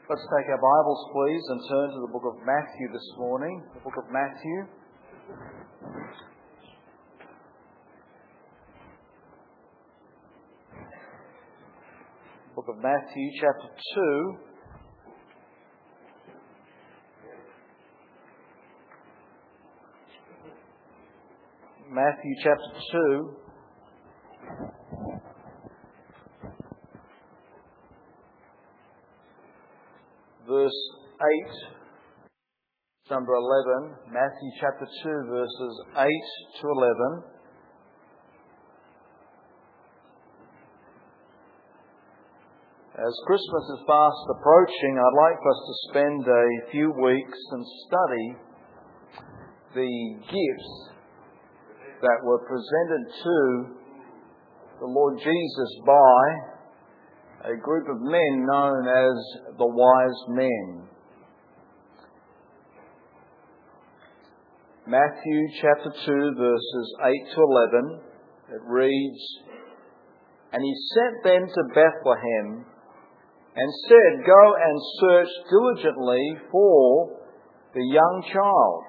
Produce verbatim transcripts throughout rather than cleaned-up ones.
Let's take our Bibles, please, and turn to the book of Matthew this morning. The book of Matthew. Book of Matthew, chapter two. Matthew, chapter two. Verse eight, number eleven, Matthew chapter two, verses eight to eleven. As Christmas is fast approaching, I'd like for us to spend a few weeks and study the gifts that were presented to the Lord Jesus by a group of men known as the wise men. Matthew chapter two, verses eight to eleven, it reads, "And he sent them to Bethlehem, and said, Go and search diligently for the young child.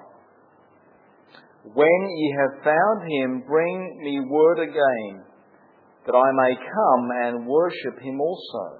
When ye have found him, bring me word again, that I may come and worship him also."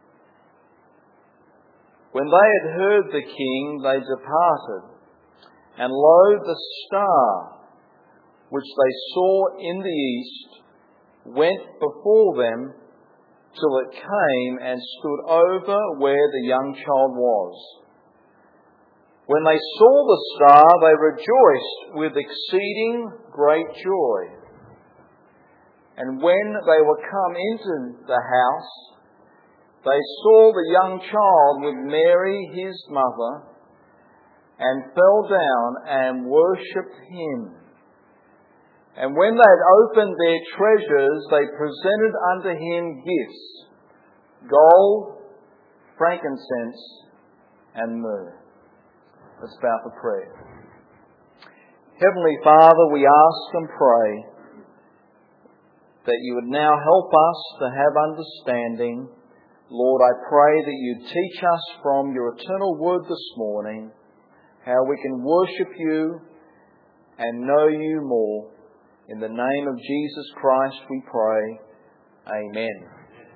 When they had heard the king, they departed, and lo, the star, which they saw in the east, went before them, till it came and stood over where the young child was. When they saw the star, they rejoiced with exceeding great joy. And when they were come into the house, they saw the young child with Mary his mother, and fell down and worshipped him. And when they had opened their treasures, they presented unto him gifts, gold, frankincense, and myrrh. Let's bow for prayer. Heavenly Father, we ask and pray that you would now help us to have understanding. Lord, I pray that you teach us from your eternal word this morning how we can worship you and know you more. In the name of Jesus Christ we pray. Amen.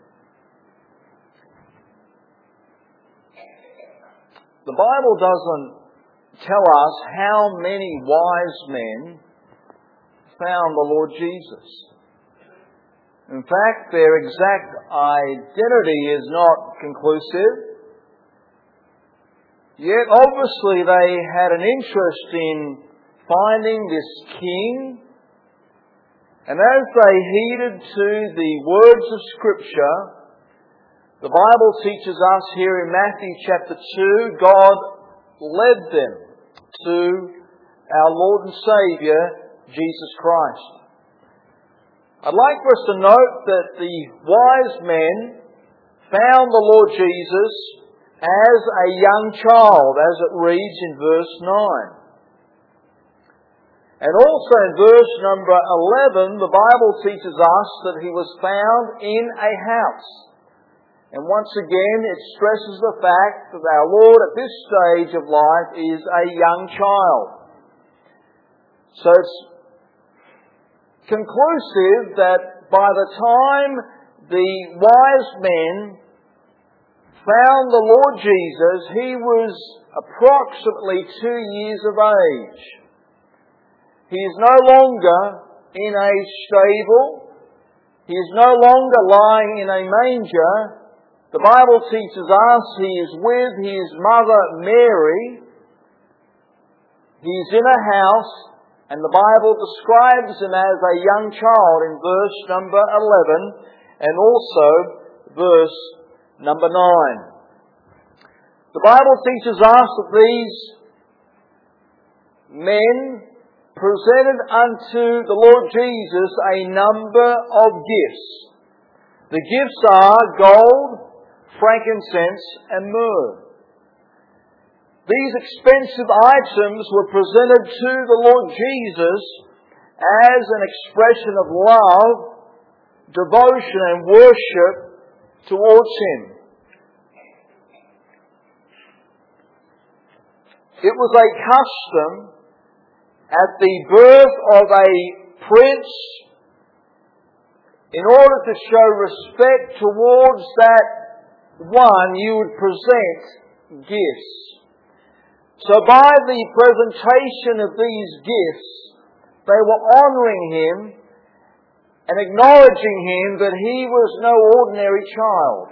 The Bible doesn't tell us how many wise men found the Lord Jesus. In fact, their exact identity is not conclusive. Yet, obviously, they had an interest in finding this king. And as they heeded to the words of Scripture, the Bible teaches us here in Matthew chapter two, God led them to our Lord and Saviour, Jesus Christ. I'd like for us to note that the wise men found the Lord Jesus as a young child, as it reads in verse nine. And also in verse number eleven, the Bible teaches us that he was found in a house. And once again, it stresses the fact that our Lord at this stage of life is a young child. So it's conclusive that by the time the wise men found the Lord Jesus, he was approximately two years of age. He is no longer in a stable. He is no longer lying in a manger. The Bible teaches us he is with his mother Mary. He is in a house, and the Bible describes him as a young child in verse number eleven and also verse number nine. The Bible teaches us that these men presented unto the Lord Jesus a number of gifts. The gifts are gold, frankincense, and myrrh. These expensive items were presented to the Lord Jesus as an expression of love, devotion, and worship towards Him. it was a custom at the birth of a prince, in order to show respect towards that one, you would present gifts. So by the presentation of these gifts, they were honouring him and acknowledging him that he was no ordinary child.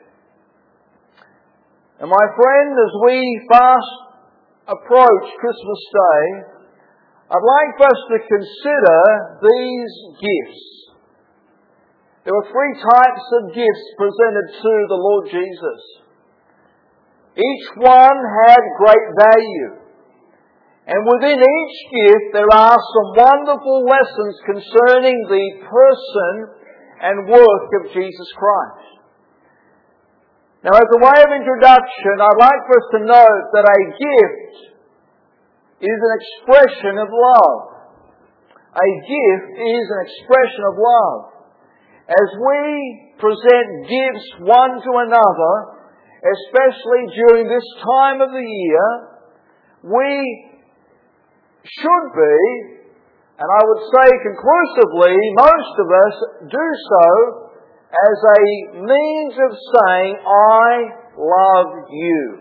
And my friend, as we fast approach Christmas Day, I'd like for us to consider these gifts. There were three types of gifts presented to the Lord Jesus. Each one had great value. And within each gift there are some wonderful lessons concerning the person and work of Jesus Christ. Now, as a way of introduction, I'd like for us to note that a gift is an expression of love. A gift is an expression of love. As we present gifts one to another, especially during this time of the year, we should be, and I would say conclusively, most of us do so as a means of saying, I love you.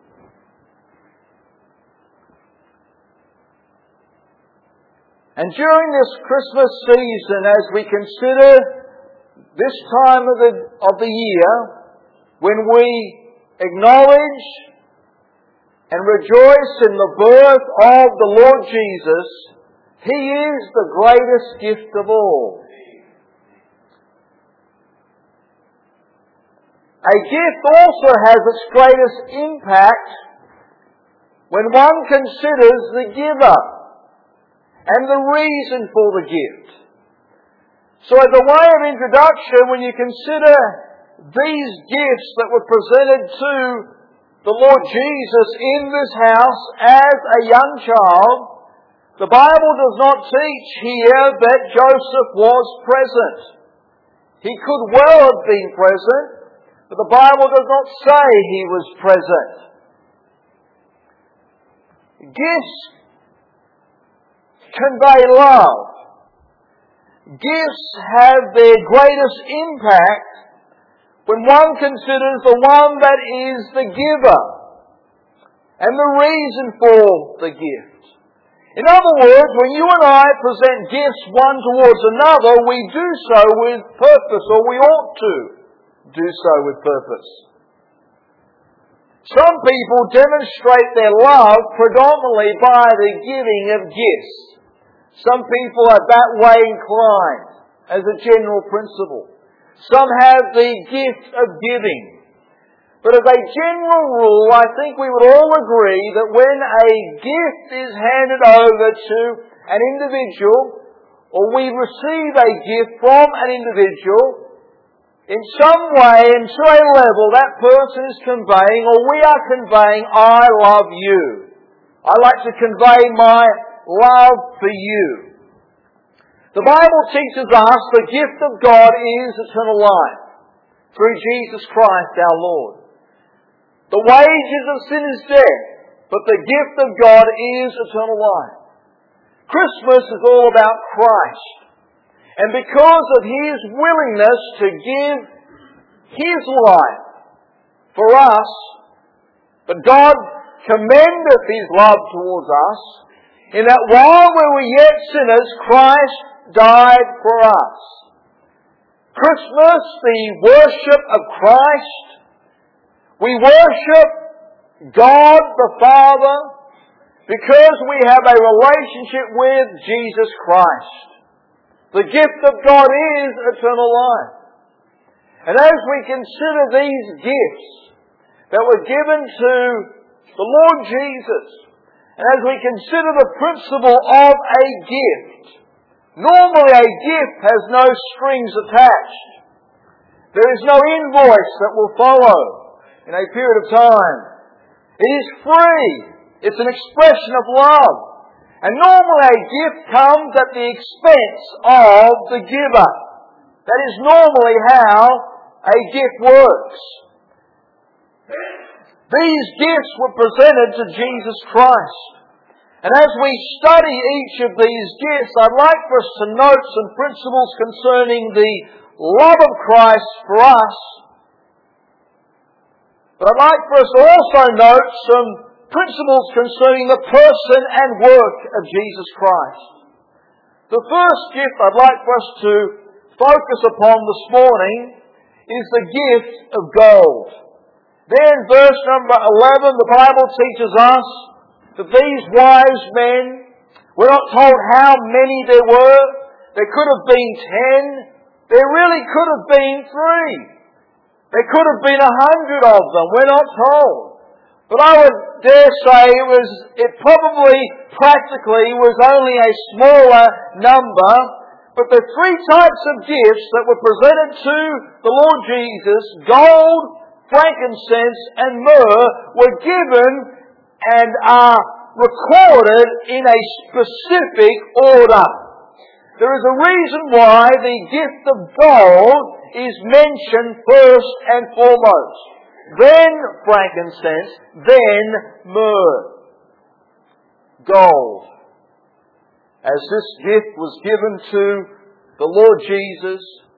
And during this Christmas season, as we consider this time of the, of the year, when we acknowledge and rejoice in the birth of the Lord Jesus, He is the greatest gift of all. A gift also has its greatest impact when one considers the giver and the reason for the gift. So as a way of introduction, when you consider these gifts that were presented to the Lord Jesus in this house as a young child, the Bible does not teach here that Joseph was present. He could well have been present, but the Bible does not say he was present. Gifts convey love. Gifts have their greatest impact when one considers the one that is the giver and the reason for the gift. In other words, when you and I present gifts one towards another, we do so with purpose, or we ought to do so with purpose. Some people demonstrate their love predominantly by the giving of gifts. Some people are that way inclined as a general principle. Some have the gift of giving. But as a general rule, I think we would all agree that when a gift is handed over to an individual, or we receive a gift from an individual, in some way and to a level that person is conveying, or we are conveying, I love you. I like to convey my love for you. The Bible teaches us the gift of God is eternal life through Jesus Christ our Lord. The wages of sin is death, but the gift of God is eternal life. Christmas is all about Christ. And because of His willingness to give His life for us, but God commendeth His love towards us, in that while we were yet sinners, Christ died for us. Christmas, the worship of Christ. We worship God the Father because we have a relationship with Jesus Christ. The gift of God is eternal life. And as we consider these gifts that were given to the Lord Jesus, and as we consider the principle of a gift, normally a gift has no strings attached. There is no invoice that will follow in a period of time. It is free. It's an expression of love. And normally a gift comes at the expense of the giver. That is normally how a gift works. These gifts were presented to Jesus Christ. And as we study each of these gifts, I'd like for us to note some principles concerning the love of Christ for us. But I'd like for us to also note some principles concerning the person and work of Jesus Christ. The first gift I'd like for us to focus upon this morning is the gift of gold. There in verse number eleven, the Bible teaches us that these wise men, we're not told how many there were. There could have been ten. There really could have been three. There could have been a hundred of them. We're not told. But I would dare say it was, it probably practically was only a smaller number. But the three types of gifts that were presented to the Lord Jesus, gold, frankincense, and myrrh, were given and are recorded in a specific order. There is a reason why the gift of gold is mentioned first and foremost. Then frankincense, then myrrh. Gold. As this gift was given to the Lord Jesus,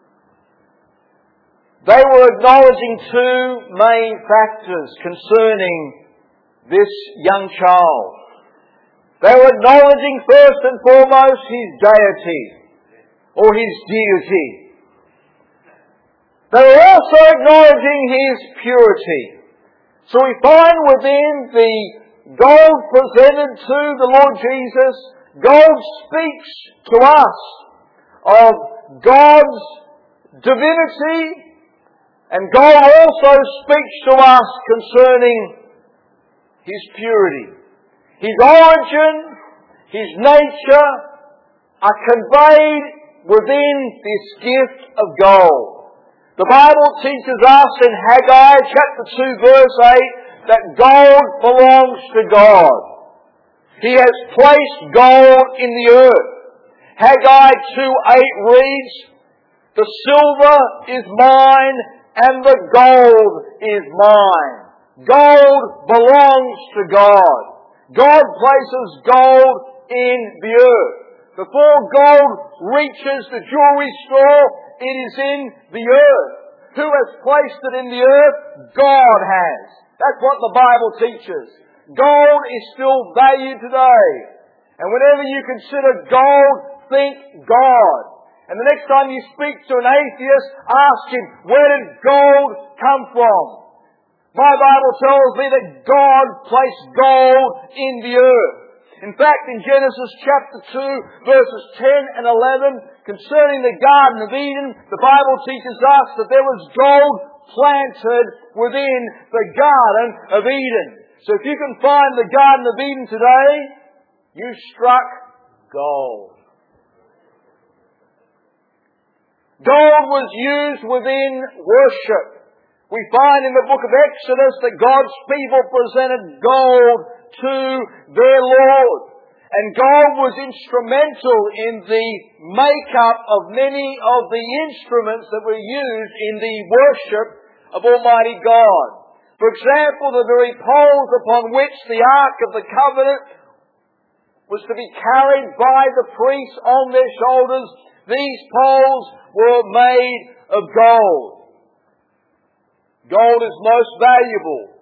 they were acknowledging two main factors concerning this young child. They were acknowledging first and foremost his deity, or his deity. They were also acknowledging his purity. So we find within the gold presented to the Lord Jesus, gold speaks to us of God's divinity, and God also speaks to us concerning His purity. His origin, His nature are conveyed within this gift of gold. The Bible teaches us in Haggai chapter two verse eight that gold belongs to God. He has placed gold in the earth. Haggai two eight reads, "The silver is mine and the gold is mine." Gold belongs to God. God places gold in the earth. Before gold reaches the jewelry store, it is in the earth. Who has placed it in the earth? God has. That's what the Bible teaches. Gold is still valued today. And whenever you consider gold, think God. And the next time you speak to an atheist, ask him, where did gold come from? My Bible tells me that God placed gold in the earth. In fact, in Genesis chapter two, verses ten and eleven, concerning the Garden of Eden, the Bible teaches us that there was gold planted within the Garden of Eden. So if you can find the Garden of Eden today, you struck gold. Gold was used within worship. We find in the book of Exodus that God's people presented gold to their Lord. And gold was instrumental in the makeup of many of the instruments that were used in the worship of Almighty God. For example, the very poles upon which the Ark of the Covenant was to be carried by the priests on their shoulders, these poles were made of gold. Gold is most valuable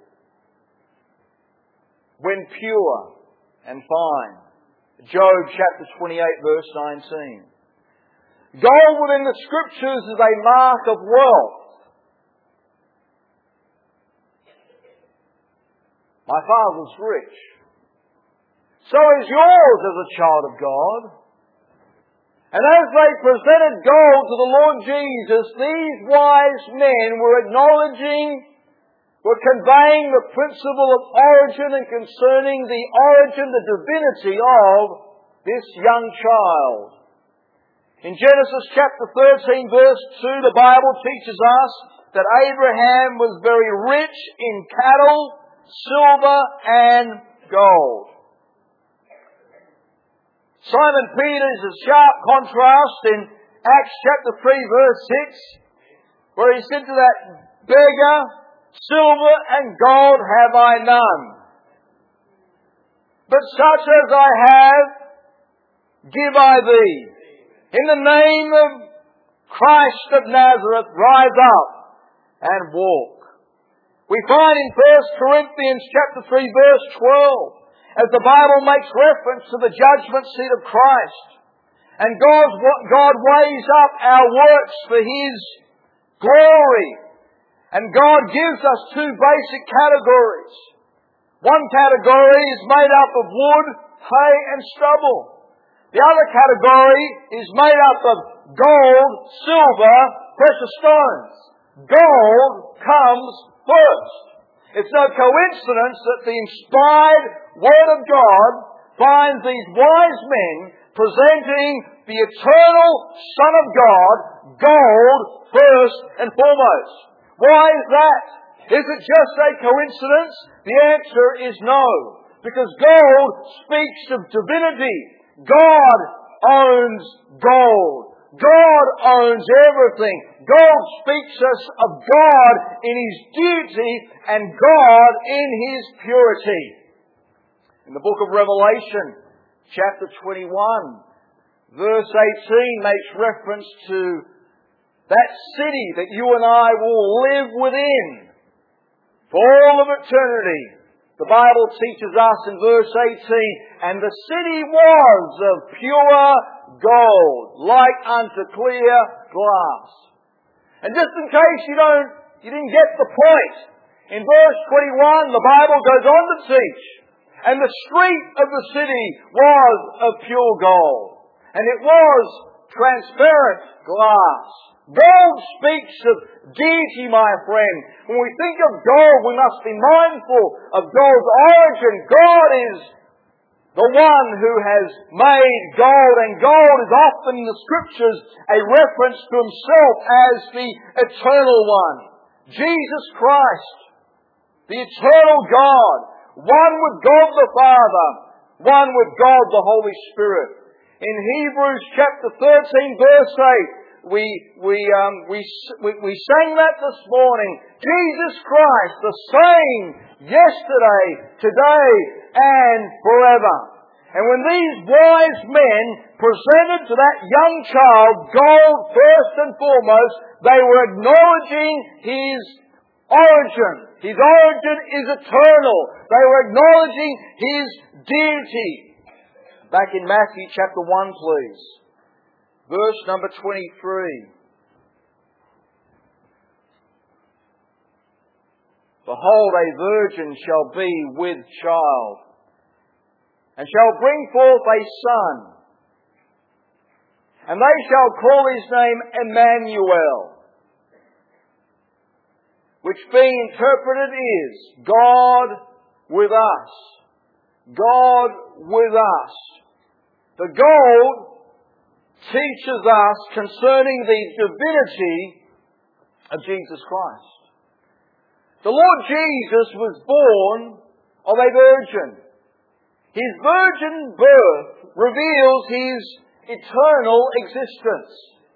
when pure and fine. Job chapter twenty-eight verse nineteen. Gold within the Scriptures is a mark of wealth. My father's rich. So is yours as a child of God. And as they presented gold to the Lord Jesus, these wise men were acknowledging, were conveying the principle of origin and concerning the origin, the divinity of this young child. In Genesis chapter thirteen verse two, the Bible teaches us that Abraham was very rich in cattle, silver and gold. Simon Peter is a sharp contrast in Acts chapter three verse six, where he said to that beggar, silver and gold have I none. But such as I have, give I thee. In the name of Christ of Nazareth, rise up and walk. We find in First Corinthians chapter three verse twelve, as the Bible makes reference to the judgment seat of Christ. And God, God weighs up our works for His glory. And God gives us two basic categories. One category is made up of wood, hay and stubble. The other category is made up of gold, silver, precious stones. Gold comes first. It's no coincidence that the inspired Word of God finds these wise men presenting the eternal Son of God, gold, first and foremost. Why is that? Is it just a coincidence? The answer is no. Because gold speaks of divinity. God owns gold. God owns everything. Gold speaks us of God in His deity and God in His purity. In the book of Revelation, chapter twenty-one, verse eighteen makes reference to that city that you and I will live within for all of eternity. The Bible teaches us in verse eighteen, and the city was of pure gold, like unto clear glass. And just in case you don't, you didn't get the point, in verse twenty-one, the Bible goes on to teach, and the street of the city was of pure gold, and it was transparent glass. Gold speaks of deity, my friend. When we think of gold, we must be mindful of gold's origin. God is the one who has made gold, and gold is often in the Scriptures a reference to Himself as the eternal one. Jesus Christ, the eternal God, one with God the Father, one with God the Holy Spirit. In Hebrews chapter thirteen verse eight, we, we, um, we, we, we sang that this morning. Jesus Christ, the same yesterday, today, and forever. And when these wise men presented to that young child gold first and foremost, they were acknowledging His origin. His origin is eternal. They were acknowledging His deity. Back in Matthew chapter one, please. Verse number twenty-three. Behold, a virgin shall be with child, and shall bring forth a son, and they shall call His name Emmanuel, which being interpreted is God with us. God with us. The gold teaches us concerning the divinity of Jesus Christ. The Lord Jesus was born of a virgin. His virgin birth reveals His eternal existence.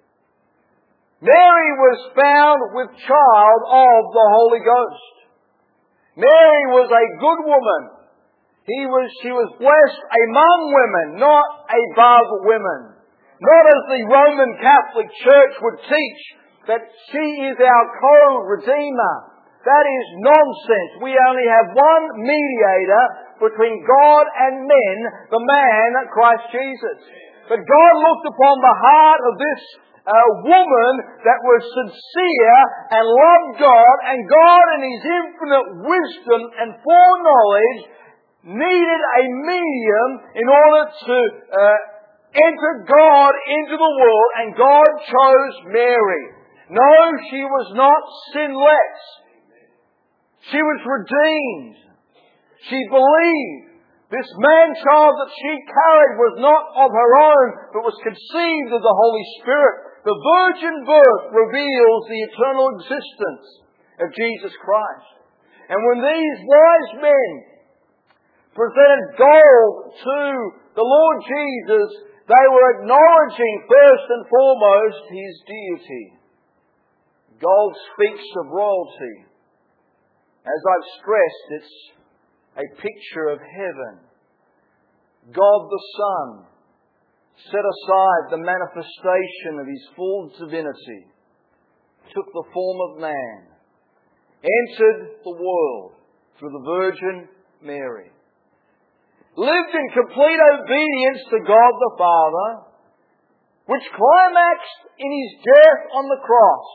Mary was found with child of the Holy Ghost. Mary was a good woman. He was, she was blessed among women, not above women. Not as the Roman Catholic Church would teach, that she is our co-redeemer. That is nonsense. We only have one mediator between God and men, the man, Christ Jesus. But God looked upon the heart of this uh, woman that was sincere and loved God, and God in His infinite wisdom and foreknowledge needed a medium in order to uh, enter God into the world, and God chose Mary. No, she was not sinless. She was redeemed. She believed. This man-child that she carried was not of her own, but was conceived of the Holy Spirit. The virgin birth reveals the eternal existence of Jesus Christ. And when these wise men presented gold to the Lord Jesus, they were acknowledging first and foremost His deity. Gold speaks of royalty. As I've stressed, it's a picture of heaven. God the Son set aside the manifestation of His full divinity, took the form of man, entered the world through the Virgin Mary, lived in complete obedience to God the Father, which climaxed in His death on the cross.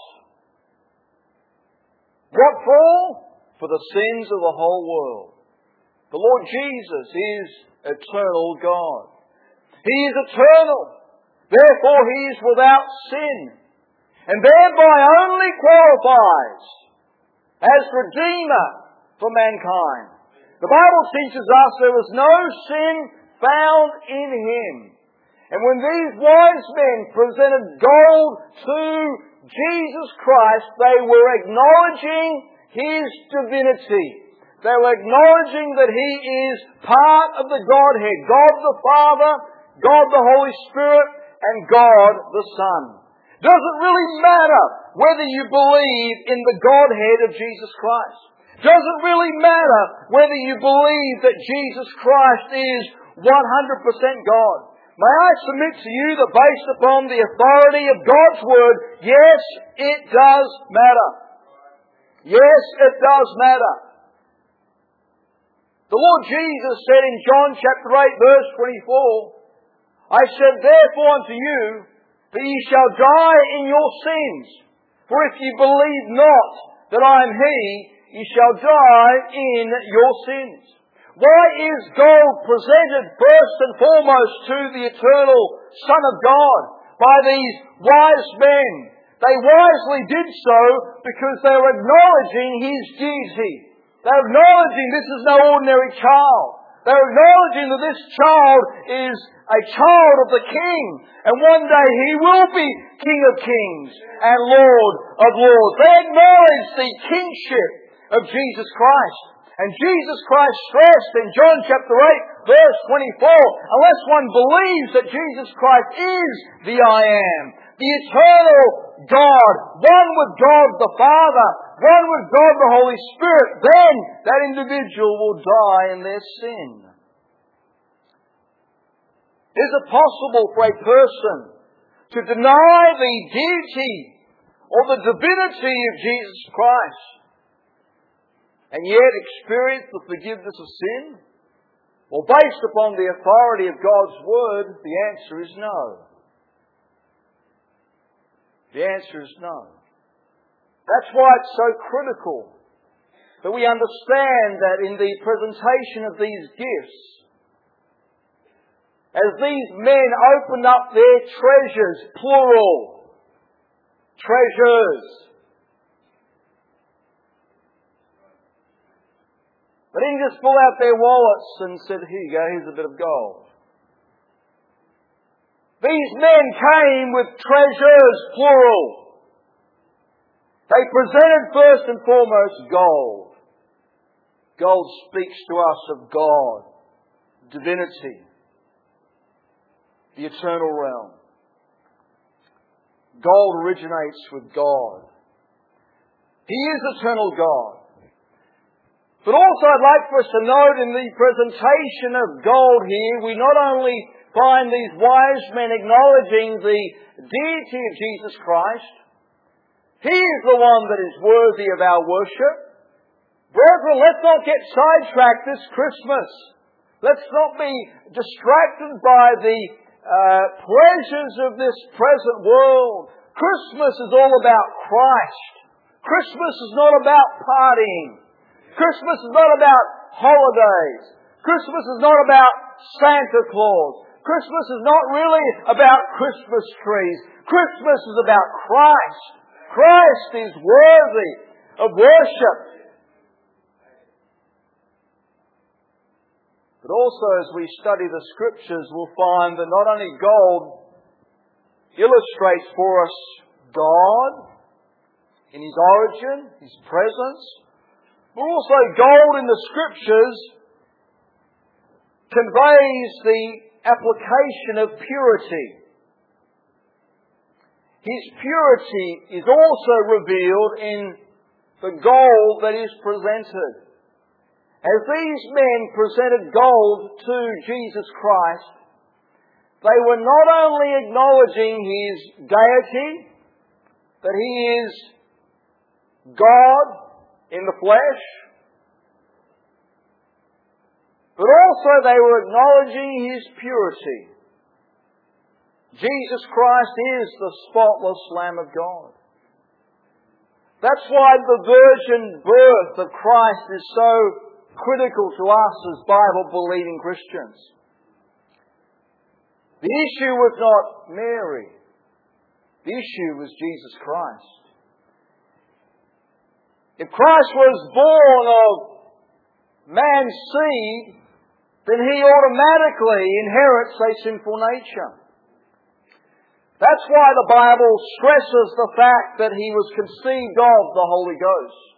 What for? For the sins of the whole world. The Lord Jesus is eternal God. He is eternal. Therefore He is without sin, and thereby only qualifies as Redeemer for mankind. The Bible teaches us there was no sin found in Him. And when these wise men presented gold to Jesus Christ, they were acknowledging His divinity. They were acknowledging that He is part of the Godhead. God the Father, God the Holy Spirit, and God the Son. Does it really matter whether you believe in the Godhead of Jesus Christ? Does it really matter whether you believe that Jesus Christ is one hundred percent God? May I submit to you that based upon the authority of God's Word, yes, it does matter. Yes, it does matter. The Lord Jesus said in John chapter eight verse twenty-four, I said therefore unto you, that ye shall die in your sins. For if ye believe not that I am He, ye shall die in your sins. Why is gold presented first and foremost to the eternal Son of God by these wise men? They wisely did so because they were acknowledging His deity. They were acknowledging this is no ordinary child. They were acknowledging that this child is a child of the King, and one day He will be King of Kings and Lord of Lords. They acknowledge the kingship of Jesus Christ. And Jesus Christ stressed in John chapter eight verse twenty-four, unless one believes that Jesus Christ is the I Am, the eternal God, one with God the Father, one with God the Holy Spirit, then that individual will die in their sin. Is it possible for a person to deny the deity or the divinity of Jesus Christ and yet experience the forgiveness of sin? Well, based upon the authority of God's Word, the answer is no. The answer is no. That's why it's so critical that we understand that in the presentation of these gifts, as these men opened up their treasures, plural, treasures, they didn't just pull out their wallets and said, here you go, here's a bit of gold. These men came with treasures, plural. They presented first and foremost gold. Gold speaks to us of God, divinity, the eternal realm. Gold originates with God. He is eternal God. But also I'd like for us to note in the presentation of gold here, we not only find these wise men acknowledging the deity of Jesus Christ. He is the one that is worthy of our worship. Brethren, let's not get sidetracked this Christmas. Let's not be distracted by the uh, pleasures of this present world. Christmas is all about Christ. Christmas is not about partying. Christmas is not about holidays. Christmas is not about Santa Claus. Christmas is not really about Christmas trees. Christmas is about Christ. Christ is worthy of worship. But also as we study the Scriptures, we'll find that not only gold illustrates for us God in His origin, His presence, but also gold in the Scriptures conveys the application of purity. His purity is also revealed in the gold that is presented. As these men presented gold to Jesus Christ, they were not only acknowledging His deity, that He is God in the flesh, but also they were acknowledging His purity. Jesus Christ is the spotless Lamb of God. That's why the virgin birth of Christ is so critical to us as Bible-believing Christians. The issue was not Mary. The issue was Jesus Christ. If Christ was born of man's seed, then He automatically inherits a sinful nature. That's why the Bible stresses the fact that He was conceived of the Holy Ghost.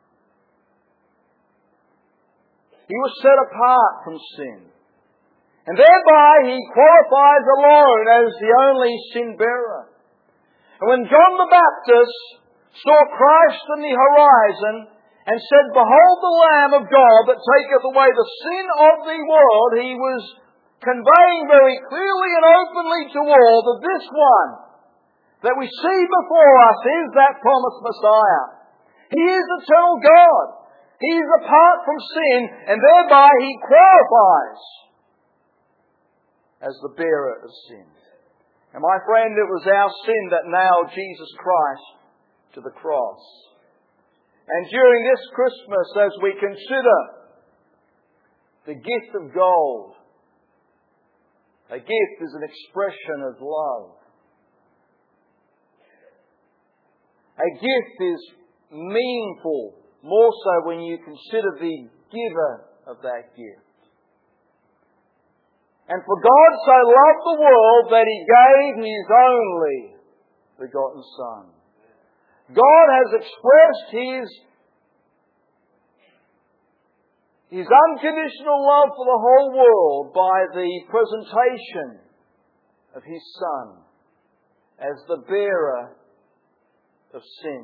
He was set apart from sin. And thereby He qualifies alone as the only sin bearer. And when John the Baptist saw Christ in the horizon and said, "Behold the Lamb of God that taketh away the sin of the world," he was conveying very clearly and openly to all that this one that we see before us is that promised Messiah. He is eternal God. He is apart from sin, and thereby He qualifies as the bearer of sin. And my friend, it was our sin that nailed Jesus Christ to the cross. And during this Christmas, as we consider the gift of gold, a gift is an expression of love. A gift is meaningful, more so when you consider the giver of that gift. And for God so loved the world that He gave His only begotten Son. God has expressed His, His unconditional love for the whole world by the presentation of His Son as the bearer of sin.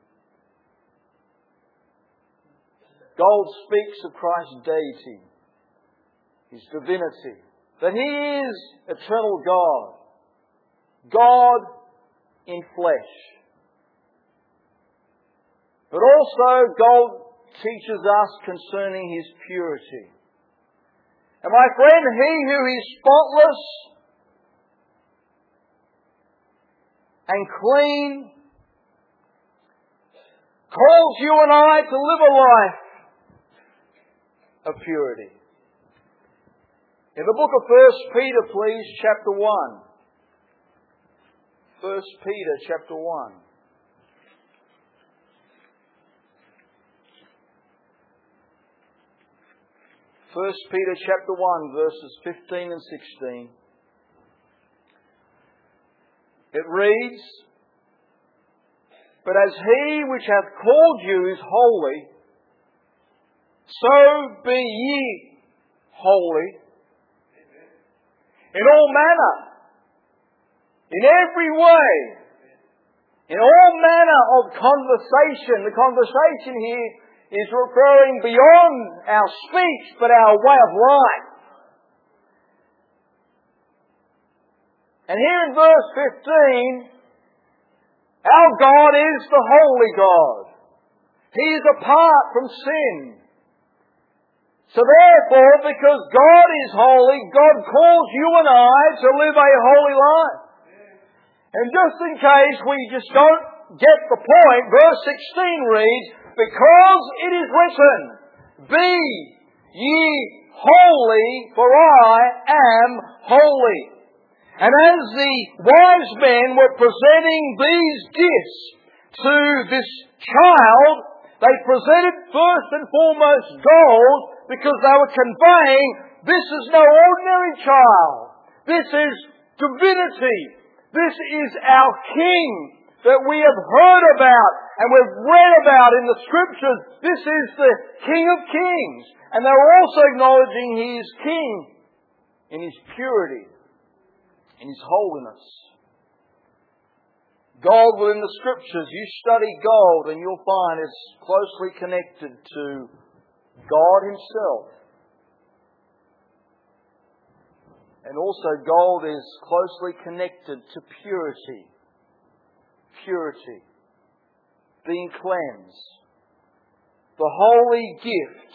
Gold speaks of Christ's deity, His divinity, that He is eternal God, God in flesh. But also gold teaches us concerning His purity. And my friend, He who is spotless and clean calls you and I to live a life of purity. In the book of First Peter, please, chapter one. First Peter, chapter one. First Peter, chapter one, verses fifteen and sixteen. It reads, "But as He which hath called you is holy, so be ye holy in all manner, in every way, in all manner of conversation." The conversation here is referring beyond our speech, but our way of life. And here in verse fifteen, our God is the holy God. He is apart from sin. So therefore, because God is holy, God calls you and I to live a holy life. And just in case we just don't get the point, verse sixteen reads, "Because it is written, Be ye holy, for I am holy." And as the wise men were presenting these gifts to this child, they presented first and foremost gold, because they were conveying, this is no ordinary child. This is divinity. This is our King that we have heard about and we've read about in the Scriptures. This is the King of Kings. And they were also acknowledging He is King in His purity, in His holiness. Gold within the Scriptures, you study gold and you'll find it's closely connected to God Himself. And also gold is closely connected to purity. Purity. Being cleansed. The holy gift.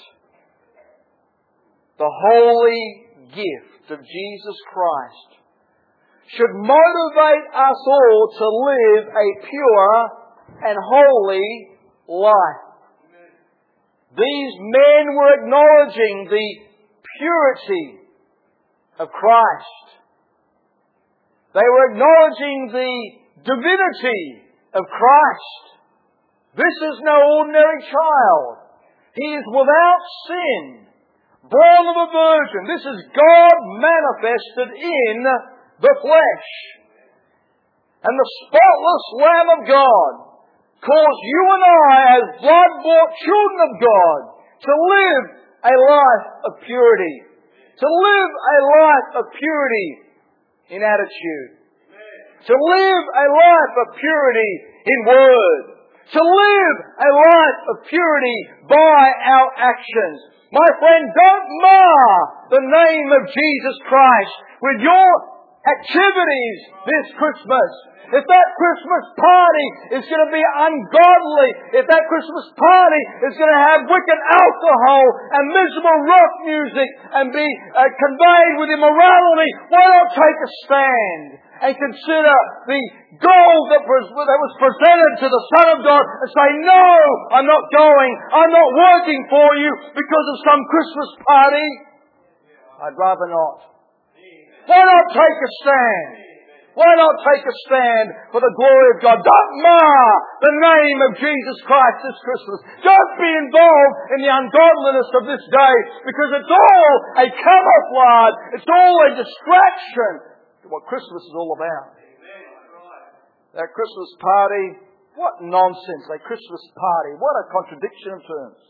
The holy gift of Jesus Christ should motivate us all to live a pure and holy life. These men were acknowledging the purity of Christ. They were acknowledging the divinity of Christ. This is no ordinary child. He is without sin, born of a virgin. This is God manifested in the flesh. And the spotless Lamb of God calls you and I, as blood-bought children of God, to live a life of purity. To live a life of purity in attitude. To live a life of purity in word. To live a life of purity by our actions. My friend, don't mar the name of Jesus Christ with your activities this Christmas. If that Christmas party is going to be ungodly, if that Christmas party is going to have wicked alcohol and miserable rock music and be uh, conveyed with immorality, why not take a stand and consider the gold that was, that was presented to the Son of God and say, no, I'm not going, I'm not working for you because of some Christmas party. I'd rather not. Why not take a stand? Why not take a stand for the glory of God? Don't mar the name of Jesus Christ this Christmas. Don't be involved in the ungodliness of this day, because it's all a camouflage. It's all a distraction to what Christmas is all about. That Christmas party, what nonsense. A Christmas party. What a contradiction of terms.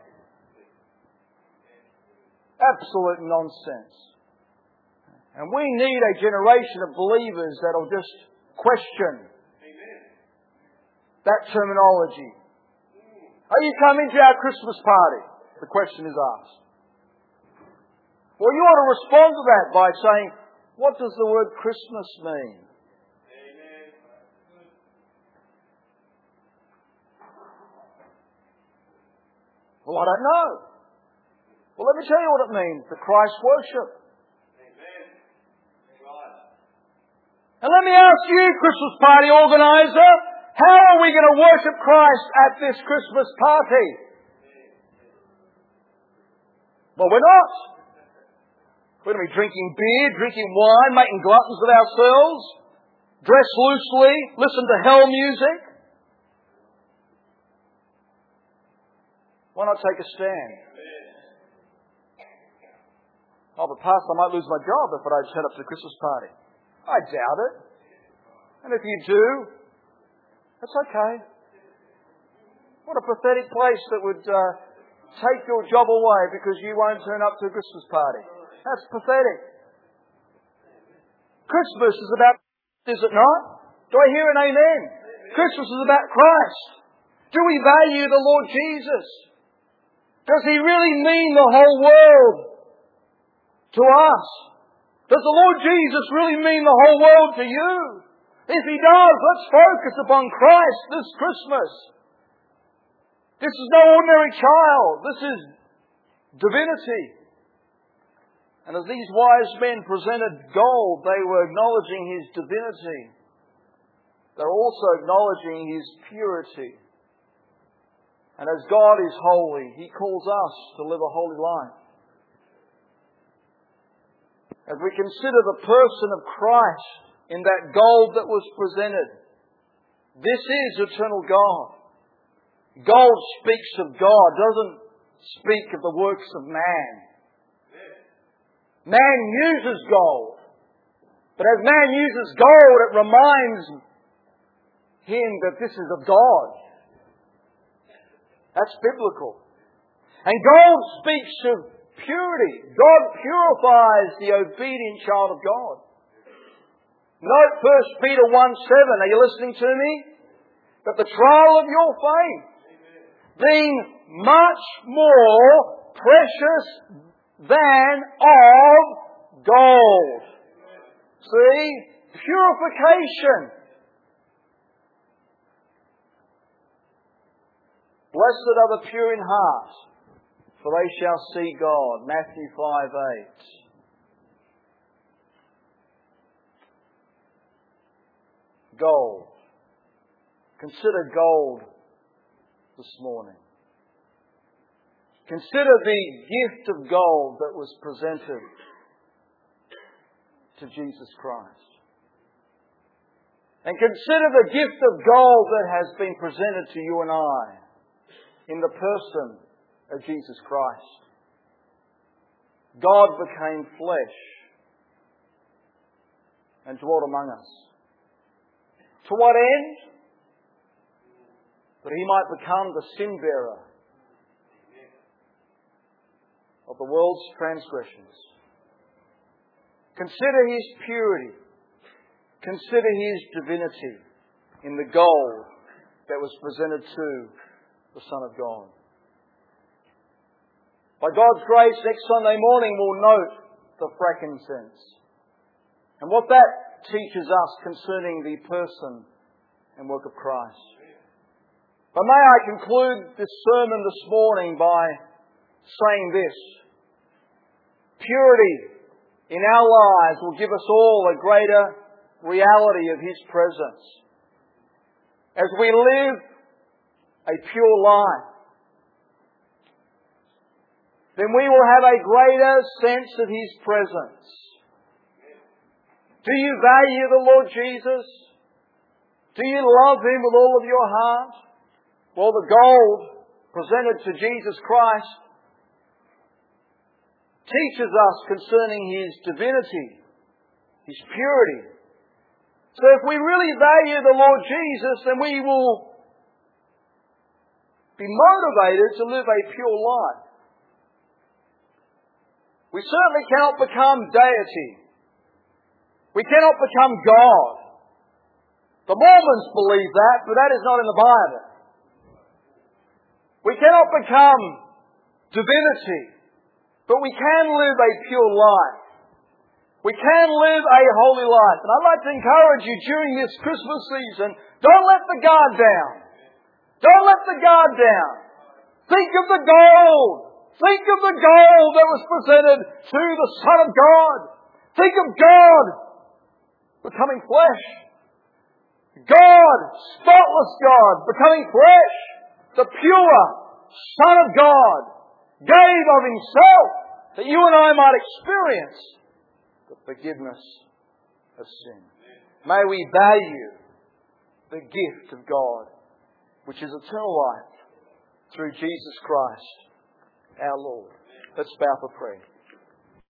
Absolute nonsense. And we need a generation of believers that will just question Amen. That terminology. Are you coming to our Christmas party? The question is asked. Well, you ought to respond to that by saying, what does the word Christmas mean? Amen. Well, I don't know. Well, let me tell you what it means. The Christ worship. And let me ask you, Christmas party organizer, how are we going to worship Christ at this Christmas party? Well, we're not. We're going to be drinking beer, drinking wine, making gluttons of ourselves, dress loosely, listen to hell music. Why not take a stand? Oh, but Pastor, I might lose my job if I don't turn up to the Christmas party. I doubt it. And if you do, that's okay. What a pathetic place that would uh, take your job away because you won't turn up to a Christmas party. That's pathetic. Christmas is about, is it not? Do I hear an amen? Christmas is about Christ. Do we value the Lord Jesus? Does He really mean the whole world to us? Does the Lord Jesus really mean the whole world to you? If He does, let's focus upon Christ this Christmas. This is no ordinary child. This is divinity. And as these wise men presented gold, they were acknowledging His divinity. They were also acknowledging His purity. And as God is holy, He calls us to live a holy life. As we consider the person of Christ in that gold that was presented, this is eternal God. Gold speaks of God, doesn't speak of the works of man. Man uses gold. But as man uses gold, it reminds him that this is of God. That's biblical. And gold speaks of purity. God purifies the obedient child of God. Note First Peter one seven. Are you listening to me? That the trial of your faith, being much more precious than of gold. See? Purification. Blessed are the pure in heart, for they shall see God. Matthew five eight. Gold. Consider gold this morning. Consider the gift of gold that was presented to Jesus Christ. And consider the gift of gold that has been presented to you and I in the person of Jesus Christ. God became flesh and dwelt among us. To what end? That He might become the sin bearer of the world's transgressions. Consider His purity. Consider His divinity in the gold that was presented to the Son of God. By God's grace, next Sunday morning we'll note the frankincense and what that teaches us concerning the person and work of Christ. But may I conclude this sermon this morning by saying this. Purity in our lives will give us all a greater reality of His presence. As we live a pure life, then we will have a greater sense of His presence. Do you value the Lord Jesus? Do you love Him with all of your heart? Well, the gold presented to Jesus Christ teaches us concerning His divinity, His purity. So if we really value the Lord Jesus, then we will be motivated to live a pure life. We certainly cannot become deity. We cannot become God. The Mormons believe that, but that is not in the Bible. We cannot become divinity, but we can live a pure life. We can live a holy life. And I'd like to encourage you during this Christmas season, don't let the guard down. Don't let the guard down. Think of the gold. Think of the gold that was presented to the Son of God. Think of God becoming flesh. God, spotless God, becoming flesh. The pure Son of God gave of Himself that you and I might experience the forgiveness of sin. May we value the gift of God, which is eternal life through Jesus Christ, our Lord. Let's bow for prayer.